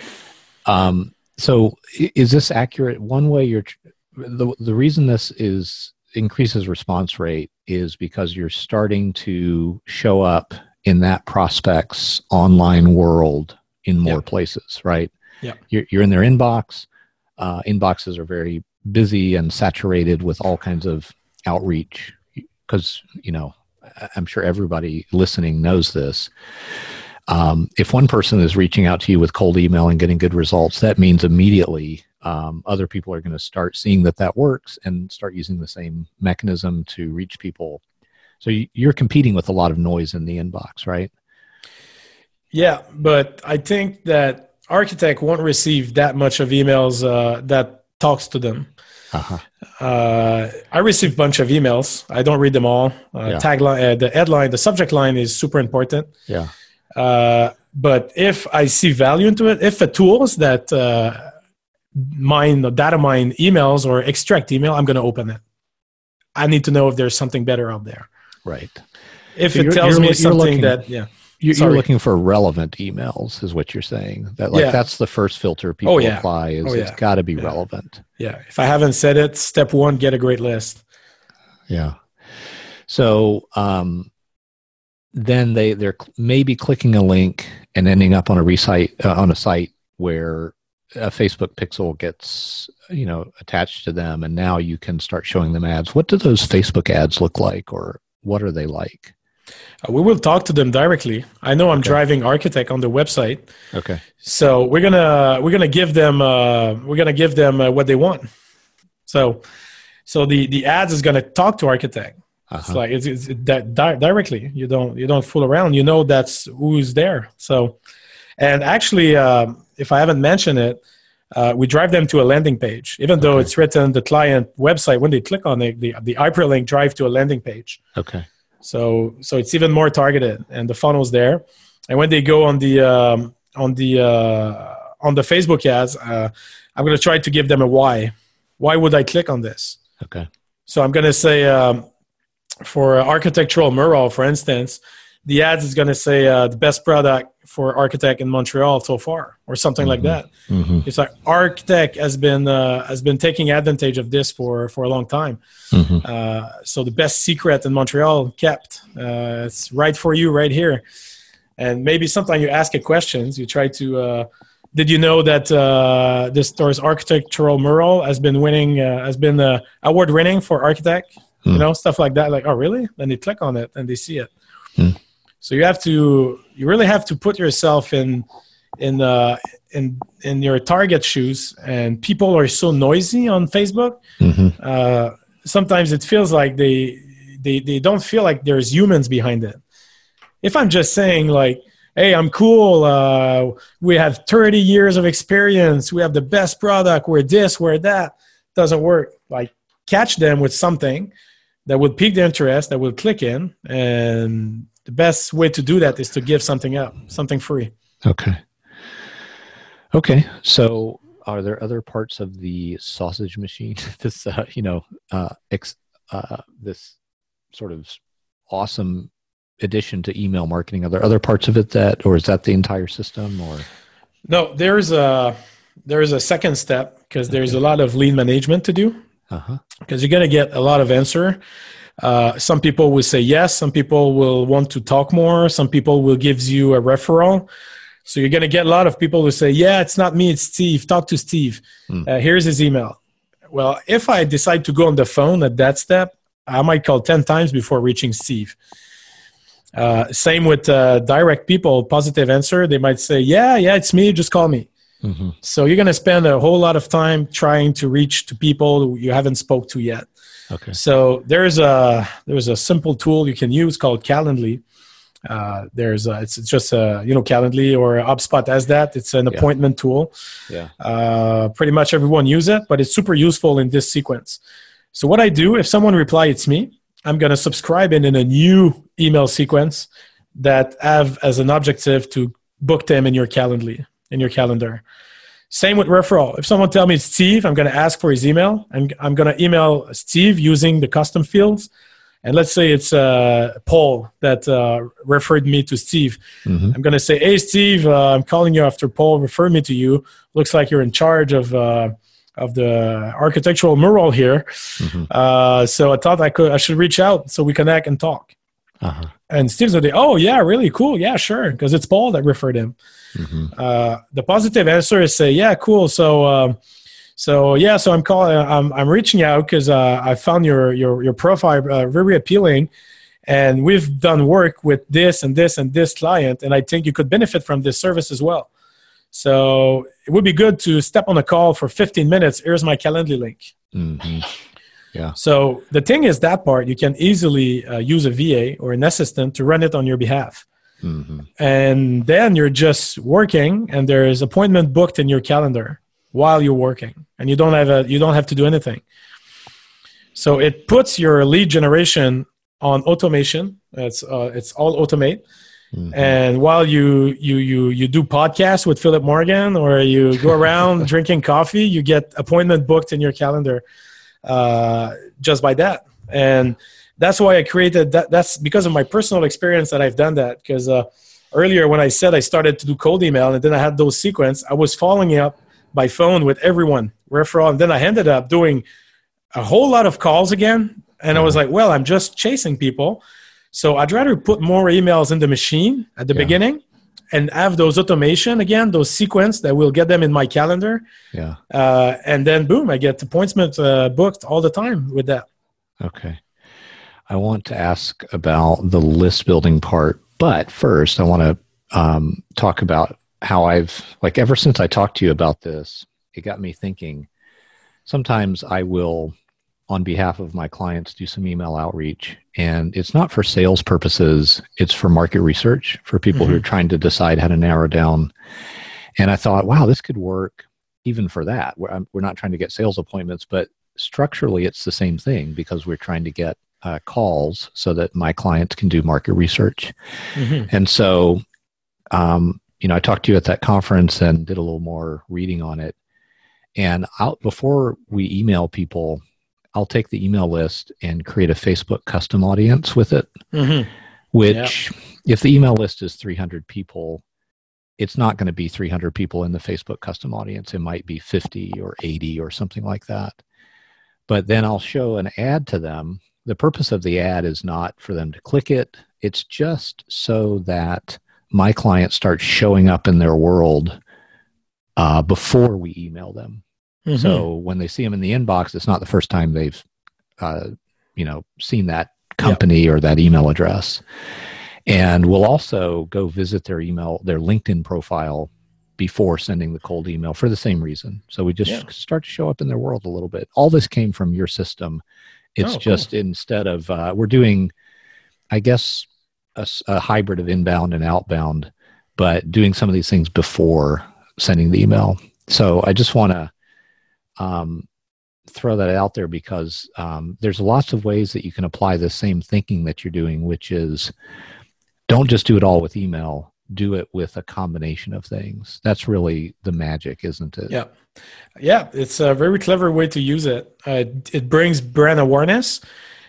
um, so is this accurate? One way you're the the reason this is increases response rate is because you're starting to show up in that prospect's online world in more yep. places, right? Yeah, you're you're in their inbox. Uh, inboxes are very busy and saturated with all kinds of outreach because, you know, I'm sure everybody listening knows this. Um, if one person is reaching out to you with cold email and getting good results, that means immediately um, other people are going to start seeing that that works and start using the same mechanism to reach people. So you're competing with a lot of noise in the inbox, right? Yeah, but I think that architect won't receive that much of emails uh, that talks to them. Uh-huh. Uh, I receive a bunch of emails. I don't read them all. Uh, yeah. Tagline, uh, the headline, the subject line is super important. Yeah. Uh, but if I see value into it, if the tools that uh, mine, data mine emails or extract email, I'm going to open it. I need to know if there's something better out there. Right. If so it you're, tells you're, me you're something looking, that, yeah. You're, you're looking for relevant emails is what you're saying. That like yeah. that's the first filter people oh, yeah. apply is oh, yeah. it's got to be yeah. relevant. Yeah. If I haven't said it, step one, get a great list. Yeah. So um, then they they're maybe clicking a link and ending up on a resite uh, on a site where a Facebook pixel gets, you know, attached to them, and now you can start showing them ads. What do those Facebook ads look like, or what are they like? Uh, we will talk to them directly. I know I'm okay. driving architect on the website. Okay. So we're gonna we're gonna give them uh, we're gonna give them uh, what they want. So so the, the ads is gonna talk to architect. Uh-huh. It's like it's, it's that di- directly. You don't you don't fool around. You know that's who's there. So and actually, uh, if I haven't mentioned it, uh, we drive them to a landing page. Even okay. though it's written on the client website, when they click on it, the the hyperlink drive to a landing page. Okay. So, so it's even more targeted, and the funnel's there. And when they go on the um, on the uh, on the Facebook ads, uh, I'm going to try to give them a why. Why would I click on this? Okay. So I'm going to say um, for architectural mural, for instance, the ads is going to say uh, the best product for architect in Montreal so far, or something mm-hmm. like that. Mm-hmm. It's like architect has been uh, has been taking advantage of this for, for a long time. Mm-hmm. Uh, so the best secret in Montreal kept. Uh, it's right for you right here. And maybe sometimes you ask it questions. You try to. Uh, did you know that uh, this store's architectural mural has been winning uh, has been uh, award winning for architect? Mm. You know, stuff like that. Like, oh really? Then they click on it and they see it. Mm. So you have to, you really have to put yourself in, in, uh, in, in your target shoes. And people are so noisy on Facebook. Mm-hmm. Uh, sometimes it feels like they, they, they don't feel like there's humans behind it. If I'm just saying like, hey, I'm cool. Uh, we have thirty years of experience. We have the best product. We're this, we're that. Doesn't work. Like catch them with something that would pique their interest, that will click in, and the best way to do that is to give something up, something free. Okay. Okay. So are there other parts of the sausage machine, this, uh, you know, uh, ex, uh, this sort of awesome addition to email marketing? Are there other parts of it that, or is that the entire system, or? No, there's a, there's a second step because there's okay. a lot of lead management to do. Uh-huh. Because you're going to get a lot of answer. Uh, some people will say yes. Some people will want to talk more. Some people will give you a referral. So you're going to get a lot of people who say, yeah, it's not me, it's Steve. Talk to Steve. Mm. Uh, here's his email. Well, if I decide to go on the phone at that step, I might call ten times before reaching Steve. Uh, same with uh, direct people, positive answer. They might say, yeah, yeah, it's me. Just call me. Mm-hmm. So you're going to spend a whole lot of time trying to reach to people who you haven't spoke to yet. Okay. So there's a, there's a simple tool you can use called Calendly. Uh, there's a, it's just a, you know, Calendly or HubSpot has that. It's an yeah. appointment tool. Yeah. Uh, pretty much everyone use it, but it's super useful in this sequence. So what I do, if someone reply, it's me, I'm going to subscribe in, in a new email sequence that have as an objective to book them in your Calendly, in your calendar. Same with referral. If someone tell me it's Steve, I'm going to ask for his email. I'm, I'm going to email Steve using the custom fields. And let's say it's uh, Paul that uh, referred me to Steve. Mm-hmm. I'm going to say, hey, Steve, uh, I'm calling you after Paul referred me to you. Looks like you're in charge of uh, of the architectural mural here. Mm-hmm. Uh, so I thought I could I should reach out so we connect and talk. Uh-huh. And Steve's like, oh, yeah, really cool. Yeah, sure, because it's Paul that referred him. Mm-hmm. Uh, the positive answer is say, yeah, cool. So, um, so yeah, so I'm calling. I'm I'm reaching out because uh, I found your your your profile uh, very appealing, and we've done work with this and this and this client, and I think you could benefit from this service as well. So it would be good to step on a call for fifteen minutes. Here's my Calendly link. Mm-hmm. Yeah. So the thing is that part, you can easily uh, use a V A or an assistant to run it on your behalf. Mm-hmm. And then you're just working and there's appointment booked in your calendar while you're working and you don't have a, you don't have to do anything. So it puts your lead generation on automation. It's, uh, it's all automate. Mm-hmm. And while you, you, you, you do podcasts with Philip Morgan or you go around drinking coffee, you get appointment booked in your calendar. Uh, just by that. And that's why I created that. That's because of my personal experience that I've done that. Because uh, earlier when I said I started to do cold email and then I had those sequence, I was following up by phone with everyone, referral. And then I ended up doing a whole lot of calls again. And I was like, well, I'm just chasing people. So I'd rather put more emails in the machine at the yeah. beginning and have those automation again, those sequence that will get them in my calendar. Yeah. Uh, and then boom, I get appointment uh, booked all the time with that. Okay. I want to ask about the list building part, but first I want to um, talk about how I've, like ever since I talked to you about this, it got me thinking. Sometimes I will, on behalf of my clients, do some email outreach. And it's not for sales purposes. It's for market research, for people mm-hmm. who are trying to decide how to narrow down. And I thought, wow, this could work even for that. We're, we're not trying to get sales appointments, but structurally it's the same thing because we're trying to get uh, calls so that my clients can do market research. Mm-hmm. And so, um, you know, I talked to you at that conference and did a little more reading on it. And I'll, before we email people, I'll take the email list and create a Facebook custom audience with it, mm-hmm. which yeah. if the email list is three hundred people, it's not going to be three hundred people in the Facebook custom audience. It might be fifty or eighty or something like that. But then I'll show an ad to them. The purpose of the ad is not for them to click it. It's just so that my client starts showing up in their world uh, before we email them. Mm-hmm. So when they see them in the inbox, it's not the first time they've, uh, you know, seen that company yep. or that email address. And we'll also go visit their email, their LinkedIn profile before sending the cold email for the same reason. So we just yeah. start to show up in their world a little bit. All this came from your system. It's oh, just cool. instead of, uh, we're doing, I guess, a, a hybrid of inbound and outbound, but doing some of these things before sending the email. So I just want to, Um, throw that out there because um, there's lots of ways that you can apply the same thinking that you're doing, which is don't just do it all with email, do it with a combination of things. That's really the magic, isn't it? Yeah. Yeah. It's a very clever way to use it. Uh, it brings brand awareness.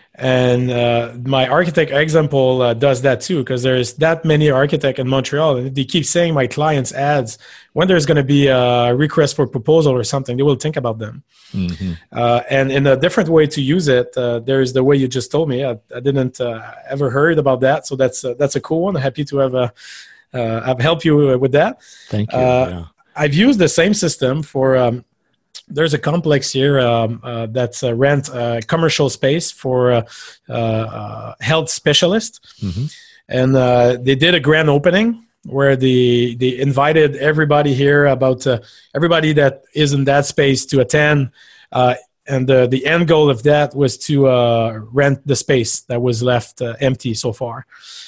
And uh, my architect example uh, does that too, because there's that many architects in Montreal, and they keep saying my clients' ads, when there's going to be a request for proposal or something, they will think about them. Mm-hmm. Uh, and in a different way to use it, uh, there's the way you just told me. I, I didn't uh, ever heard about that, so that's uh, that's a cool one. I'm happy to have uh, uh, I've helped you with that. Thank you. Uh, yeah. I've used the same system for. Um, there's a complex here um, uh, that's uh, rent uh, commercial space for uh, uh, uh, health specialists, mm-hmm. and uh, they did a grand opening where they they invited everybody here, about uh, everybody that is in that space, to attend. Uh, and the the end goal of that was to uh, rent the space that was left uh, empty so far.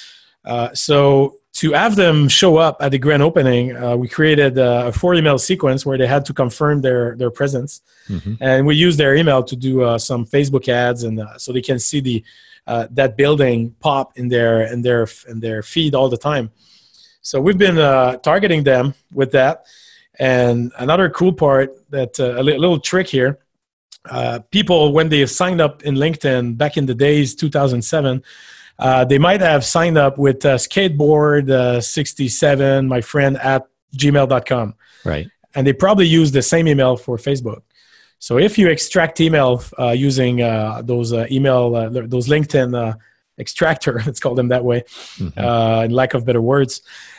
Uh, so to have them show up at the grand opening, uh, we created a four email sequence where they had to confirm their their presence, mm-hmm. and we used their email to do uh, some Facebook ads, and uh, so they can see the uh, that building pop in their in their in their feed all the time. So we've been uh, targeting them with that. And another cool part, that uh, a li- little trick here, uh, people, when they signed up in LinkedIn back in the days, two thousand seven, uh, they might have signed up with uh, skateboard uh, sixty-seven, my friend, at gmail dot com. Right. And they probably use the same email for Facebook. So if you extract email uh, using uh, those uh, email, uh, those LinkedIn uh, extractor, let's call them that way, mm-hmm. uh, in lack of better words,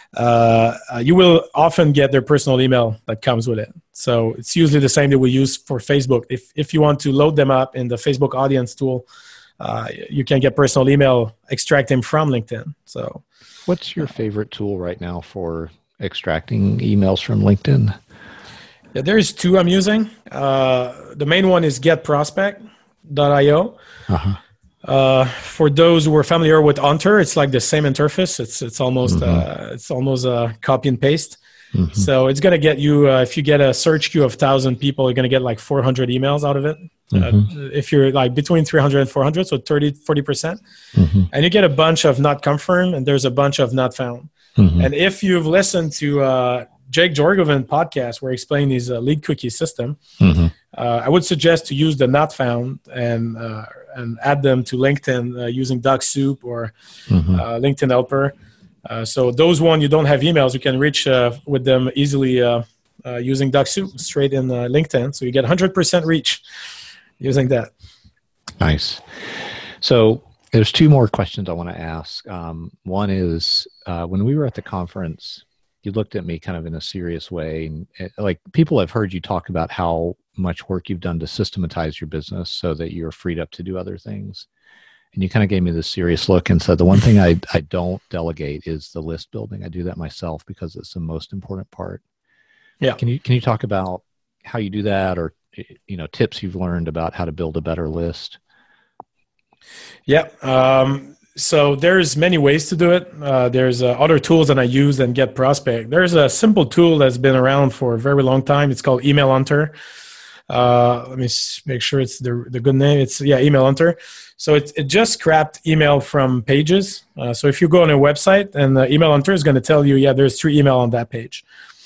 Uh, uh, you will often get their personal email that comes with it. So it's usually the same that we use for Facebook. If if you want to load them up in the Facebook audience tool, uh, you can get personal email, extract them from LinkedIn. So, what's your favorite tool right now for extracting emails from LinkedIn? Yeah, there's two I'm using. Uh, the main one is get prospect dot io. Uh-huh. Uh, for those who are familiar with Hunter, it's like the same interface. It's it's almost mm-hmm. uh, it's almost a uh, copy and paste. Mm-hmm. So it's gonna get you uh, if you get a search queue of thousand people, you're gonna get like four hundred emails out of it. Mm-hmm. Uh, if you're like between three hundred and four hundred, so thirty, forty percent, mm-hmm. and you get a bunch of not confirmed, and there's a bunch of not found. Mm-hmm. And if you've listened to uh, Jake Jorgovan podcast where he explained his uh, lead cookie system, mm-hmm. uh, I would suggest to use the not found and uh, and add them to LinkedIn uh, using DocSoup or mm-hmm. uh, LinkedIn Helper. Uh, so those one you don't have emails, you can reach uh, with them easily uh, uh, using DocSoup straight in uh, LinkedIn. So you get one hundred percent reach using that. Nice. So there's two more questions I want to ask. Um, one is uh, when we were at the conference, you looked at me kind of in a serious way. And it, like people have heard you talk about how much work you've done to systematize your business so that you're freed up to do other things. And you kind of gave me this serious look and said, the one thing I, I don't delegate is the list building. I do that myself because it's the most important part. Yeah. Can you, can you talk about how you do that, or, you know, tips you've learned about how to build a better list? Yeah. Um, so there's many ways to do it. Uh, there's uh, other tools that I use than Get Prospect. There's a simple tool that's been around for a very long time. It's called Email Hunter. Uh, let me make sure it's the the good name. It's yeah, Email Hunter. So it it just scrapped email from pages. Uh, so if you go on a website, and uh, Email Hunter is going to tell you, yeah, there's three email on that page.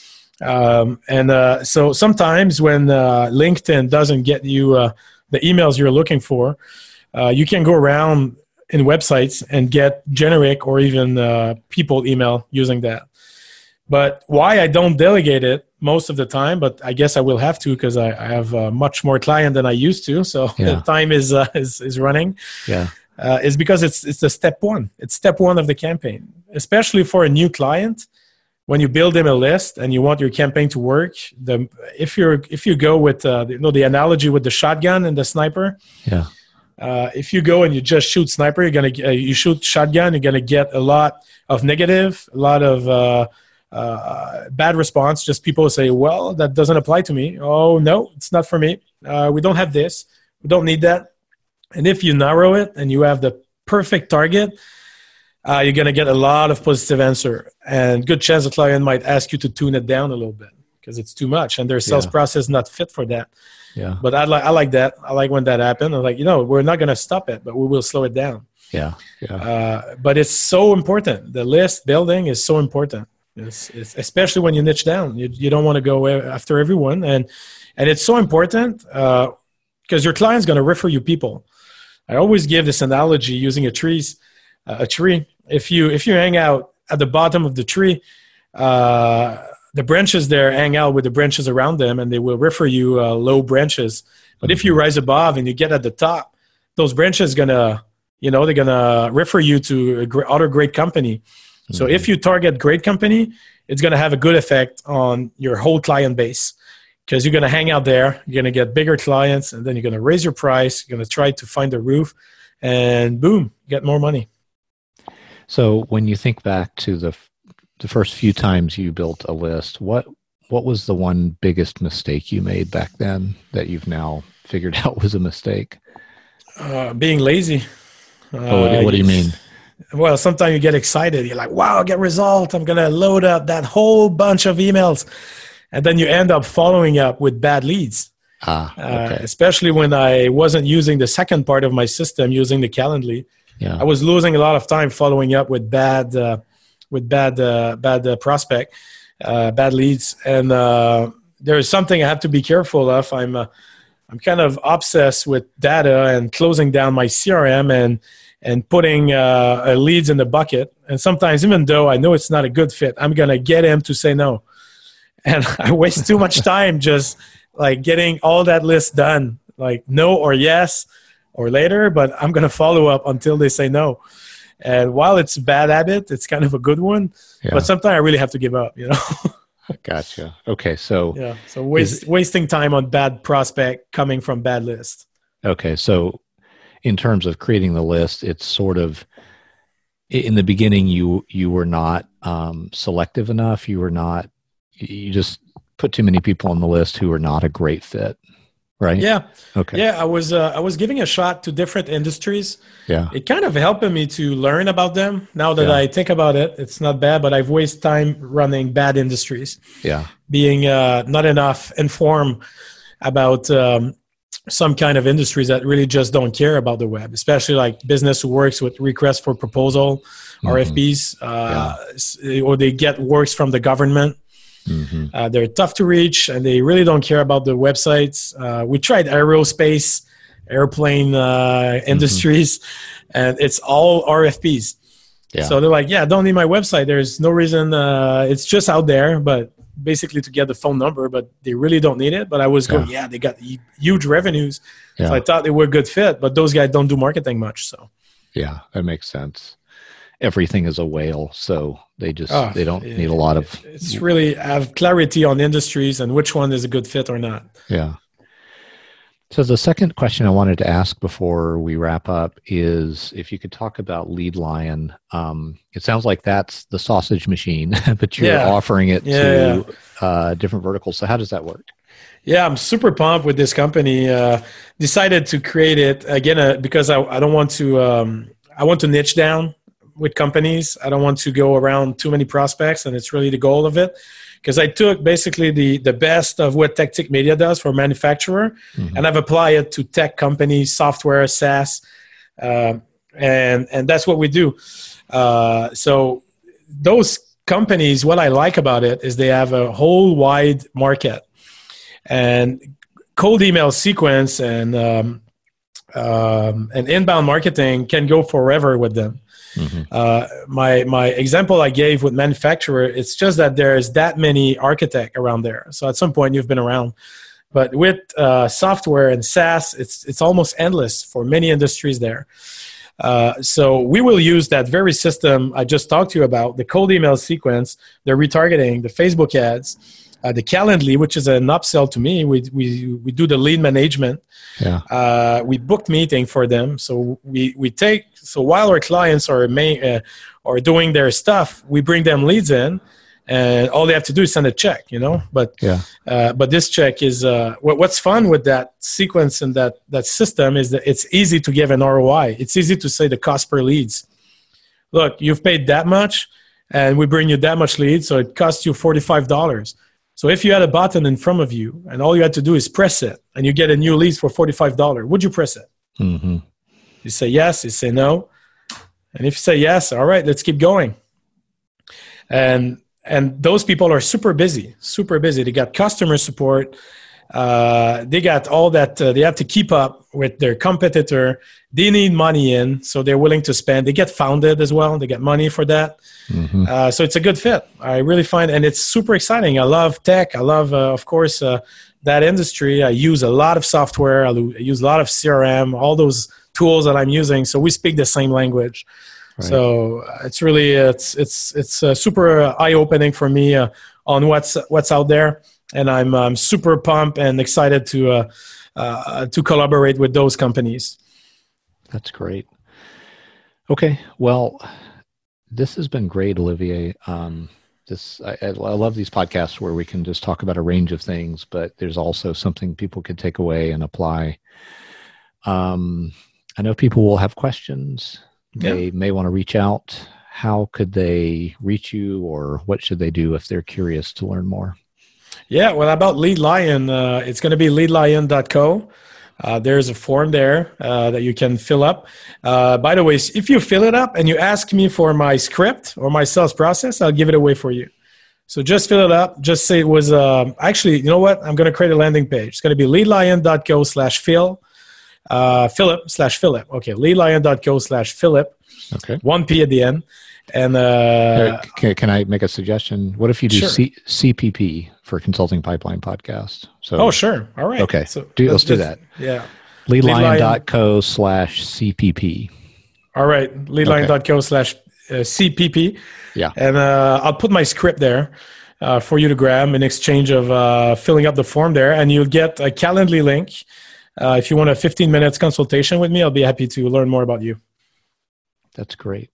Um, and uh, so sometimes when uh, LinkedIn doesn't get you uh, the emails you're looking for, uh, you can go around in websites and get generic or even uh, people email using that. But why I don't delegate it most of the time, but I guess I will have to because I, I have uh, much more client than I used to. So yeah. the time is, uh, is is running. Yeah, uh, is because it's it's the step one. It's step one of the campaign, especially for a new client. When you build them a list and you want your campaign to work, the if you're if you go with uh, you know the analogy with the shotgun and the sniper. Yeah. Uh, if you go and you just shoot sniper, you're gonna uh, you shoot shotgun, you're gonna get a lot of negative, a lot of uh, uh, bad response. Just people say, "Well, that doesn't apply to me." Oh no, it's not for me. Uh, we don't have this. We don't need that. And if you narrow it and you have the perfect target, uh, you're gonna get a lot of positive answer. And good chance the client might ask you to tune it down a little bit because it's too much, and their sales yeah. process not fit for that. Yeah. But I like I like that. I like when that happened. I'm like, you know, we're not going to stop it, but we will slow it down. Yeah. Yeah. Uh, but it's so important. The list building is so important. It's, it's, especially when you niche down. You you don't want to go after everyone, and and it's so important because uh, your client's going to refer you people. I always give this analogy using a trees, uh, a tree. If you if you hang out at the bottom of the tree, uh, the branches there hang out with the branches around them, and they will refer you uh, low branches. But if you rise above and you get at the top, those branches gonna, you know, they're gonna refer you to a gr- other great company. So if you target great company, it's going to have a good effect on your whole client base, because you're going to hang out there, you're going to get bigger clients, and then you're going to raise your price, you're going to try to find a roof, and boom, get more money. So when you think back to the the first few times you built a list, what what was the one biggest mistake you made back then that you've now figured out was a mistake? Uh, being lazy. Oh, what, what do you mean? Well, sometimes you get excited. You're like, wow, get result. I'm going to load up that whole bunch of emails. And then you end up following up with bad leads. Ah, okay. Uh, especially when I wasn't using the second part of my system, using the Calendly. Yeah. I was losing a lot of time following up with bad, uh, with bad, uh, bad uh, prospect, uh, bad leads. And uh, there's something I have to be careful of. I'm, uh, I'm kind of obsessed with data and closing down my C R M and and putting uh, leads in the bucket. And sometimes, even though I know it's not a good fit, I'm going to get him to say no. And I waste too much time just like getting all that list done, like no or yes or later, but I'm going to follow up until they say no. And while it's a bad habit, it's kind of a good one. Yeah. But sometimes I really have to give up, you know? Gotcha. Okay. So, yeah. So waste, wasting time on bad prospect coming from bad list. Okay. So, in terms of creating the list, it's sort of in the beginning, you, you were not um, selective enough. You were not, you just put too many people on the list who were not a great fit. Right. Yeah. Okay. Yeah. I was, uh, I was giving a shot to different industries. Yeah. It kind of helped me to learn about them. Now that yeah. I think about it, it's not bad, but I've wasted time running bad industries. Yeah. Being uh, not enough informed about, um, some kind of industries that really just don't care about the web, especially like business who works with requests for proposal, mm-hmm. R F Ps, uh, yeah. or they get works from the government. Mm-hmm. Uh, they're tough to reach and they really don't care about the websites. Uh, we tried aerospace, airplane uh, industries, mm-hmm. and it's all R F Ps. Yeah. So they're like, yeah, don't need my website. There's no reason. Uh, it's just out there, but basically to get the phone number, but they really don't need it. But I was yeah. going, yeah, they got huge revenues. Yeah. So I thought they were a good fit, but those guys don't do marketing much. So yeah, that makes sense. Everything is a whale. So they just, oh, they don't it, need a lot of, it's really have clarity on industries and which one is a good fit or not. Yeah. So the second question I wanted to ask before we wrap up is if you could talk about Lead Lion. Um, it sounds like that's the sausage machine, but you're yeah. offering it yeah, to yeah. Uh, different verticals. So how does that work? Yeah, I'm super pumped with this company. Uh, decided to create it again uh, because I, I don't want to. Um, I want to niche down with companies. I don't want to go around too many prospects, and it's really the goal of it. Because I took basically the, the best of what Tactic Media does for a manufacturer, mm-hmm. and I've applied it to tech companies, software, SaaS, uh, and and that's what we do. Uh, so those companies, what I like about it is they have a whole wide market, and cold email sequence and um, um, and inbound marketing can go forever with them. Mm-hmm. Uh, my my example I gave with manufacturer, it's just that there's that many architects around there. So at some point you've been around, but with uh, software and SaaS, it's it's almost endless for many industries there. Uh, so we will use that very system I just talked to you about, the cold email sequence, the retargeting, the Facebook ads, uh, the Calendly, which is an upsell to me. We we we do the lead management. Yeah. Uh, we booked meeting for them. So we we take so while our clients are main, uh, are doing their stuff, we bring them leads in, and all they have to do is send a check. You know, but yeah. Uh, but this check is uh, what, what's fun with that sequence and that that system is that it's easy to give an R O I. It's easy to say the cost per leads. Look, you've paid that much, and we bring you that much leads, so it costs you forty-five dollars. So if you had a button in front of you and all you had to do is press it and you get a new lead for forty-five dollars, would you press it? Mm-hmm. You say yes, you say no. And if you say yes, all right, let's keep going. And and those people are super busy, super busy. They got customer support. Uh, they got all that. Uh, they have to keep up with their competitor. They need money in, so they're willing to spend. They get founded as well. They get money for that. Mm-hmm. Uh, so it's a good fit. I really find, and it's super exciting. I love tech. I love, uh, of course, uh, that industry. I use a lot of software. I use a lot of C R M, all those tools that I'm using. So we speak the same language. Right. So it's really it's it's it's uh, super eye opening for me uh, on what's what's out there, and I'm um, super pumped and excited to uh, uh, to collaborate with those companies. That's great. Okay, well, this has been great, Olivier. Um, this I, I love these podcasts where we can just talk about a range of things, but there's also something people can take away and apply. Um, I know people will have questions. They yeah. may want to reach out. How could they reach you, or what should they do if they're curious to learn more? Yeah, well, about Lead Lion, uh, it's going to be lead lion dot co. Uh, there's a form there uh, that you can fill up. Uh, by the way, if you fill it up and you ask me for my script or my sales process, I'll give it away for you. So just fill it up. Just say it was, uh, actually, you know what? I'm going to create a landing page. It's going to be lead lion dot co slash Phil. Uh, Philip slash Philip. Okay, lead lion dot co slash Philip. Okay. One P at the end. And uh, can, can I make a suggestion? What if you do sure. C, CPP for Consulting Pipeline Podcast? So oh, sure. All right. Okay. So do, let's do that. Yeah. lead lion dot co slash C P P. All right. lead lion dot co slash C P P. Yeah. And uh, I'll put my script there uh, for you to grab in exchange of uh, filling up the form there. And you'll get a Calendly link. Uh, if you want a fifteen minutes consultation with me, I'll be happy to learn more about you. That's great.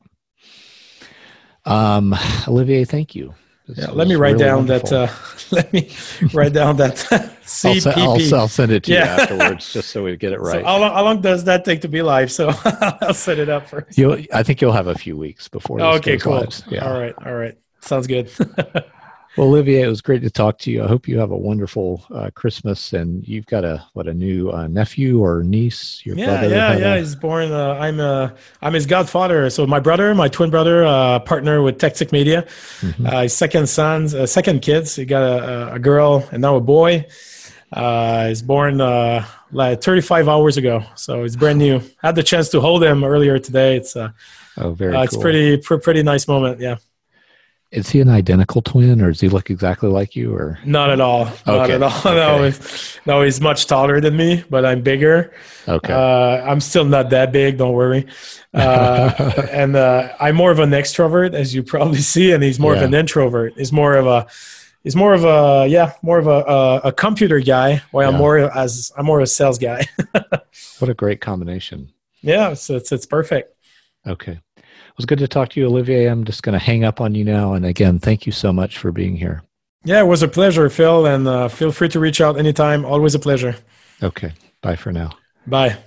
Um, Olivier, thank you. This yeah, let me write really down wonderful. that. Uh, let me write down that C P P. I'll, I'll, I'll send it to yeah. you afterwards, just so we get it right. So how long, how long does that take to be live? So I'll set it up first. You'll, I think you'll have a few weeks before. This okay, goes cool. live. Yeah. All right, all right. Sounds good. Well, Olivier, it was great to talk to you. I hope you have a wonderful uh, Christmas, and you've got a what a new uh, nephew or niece. Your yeah, brother yeah, yeah. A... He's born. Uh, I'm uh, I'm his godfather. So my brother, my twin brother, uh, partner with TechSick Media. Mm-hmm. Uh, his second sons, uh, second kids. He got a, a girl and now a boy. Uh, he's born uh, like thirty-five hours ago, so it's brand new. Had the chance to hold him earlier today. It's uh, oh, very. Uh, cool. It's pretty, pr- pretty nice moment. Yeah. Is he an identical twin, or does he look exactly like you? Or not at all. Not okay. at all. Okay. No, he's, no, he's much taller than me, but I'm bigger. Okay. Uh, I'm still not that big. Don't worry. Uh, and uh, I'm more of an extrovert, as you probably see, and he's more yeah. of an introvert. He's more of a, he's more of a, yeah, more of a a, a computer guy. While yeah. I'm more as I'm more of a sales guy. What a great combination. Yeah, it's it's, it's perfect. Okay. It was good to talk to you, Olivier. I'm just going to hang up on you now. And again, thank you so much for being here. Yeah, it was a pleasure, Phil. And uh, feel free to reach out anytime. Always a pleasure. Okay. Bye for now. Bye.